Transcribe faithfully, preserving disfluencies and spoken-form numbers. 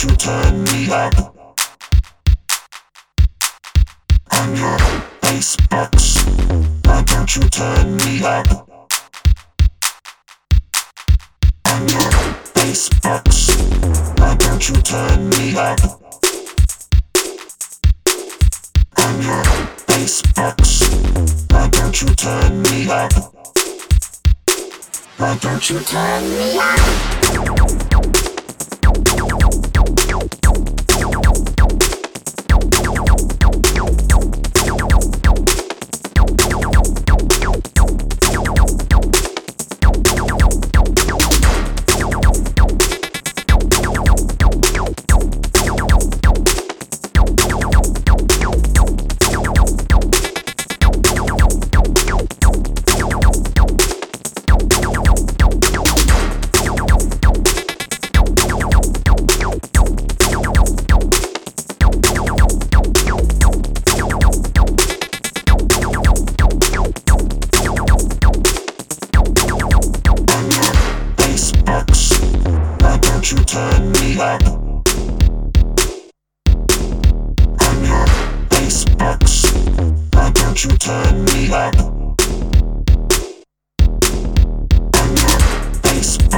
don't you turn me up on your bass box? Why don't you turn me up on your bass box? Why don't you turn me up on your bass box? Why don't you turn me up? Why don't you turn me up? Why don't you turn me up on your bass box? Why don't you turn me up?